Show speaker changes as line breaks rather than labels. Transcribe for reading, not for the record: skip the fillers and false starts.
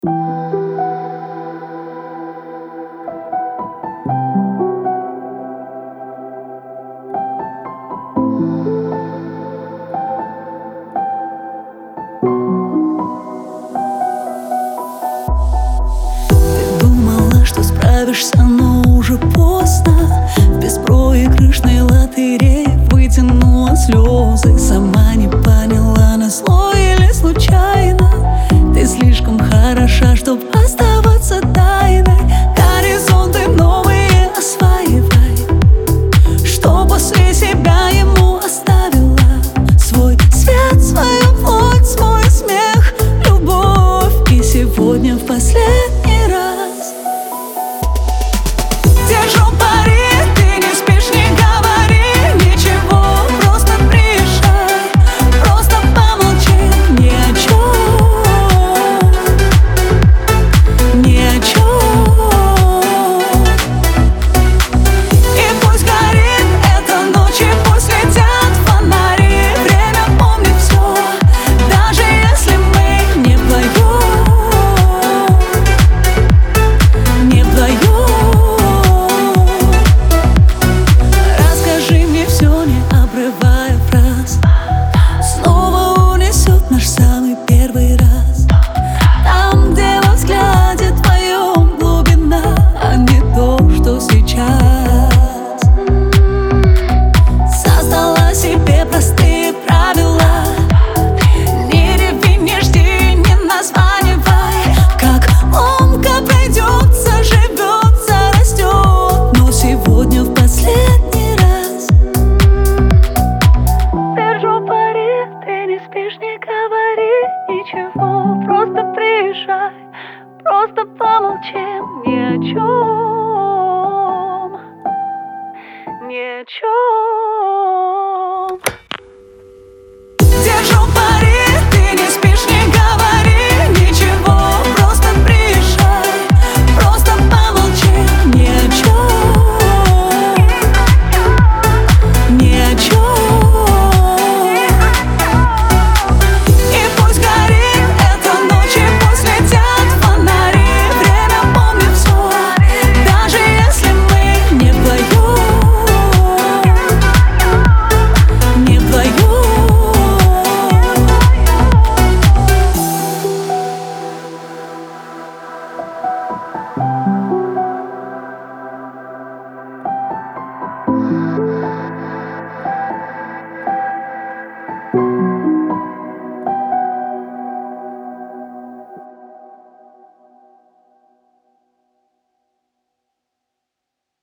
Справишься, но уже поздно. В беспроигрышной лотерее вытянула слезы. Сама не поняла, назло или случайно. Ты слишком хороша, чтоб оставаться тайной. Горизонты новые осваивай, что после себя ему оставила. Свой свет, свою плоть, свой смех, любовь. И сегодня в последний раз держу пари, ты не спишь, не говори ничего. Просто приезжай, просто помолчи. Ни о чем, ни о чем. И пусть горит эта ночь, и пусть летят фонари. Время помнит все, даже если мы не вдвоем, не вдвоем. Не обрывая фраз, снова унесет наш самый первый раз. Там, где во взгляде твоем глубина, а не то, что сейчас. Создала себе простые правила: не реви, не жди, не названивай. Как ломка придется, живется, растет. Но сегодня в последний раз не говори ничего, просто приезжай, просто помолчим. Ни о чем, ни о чем.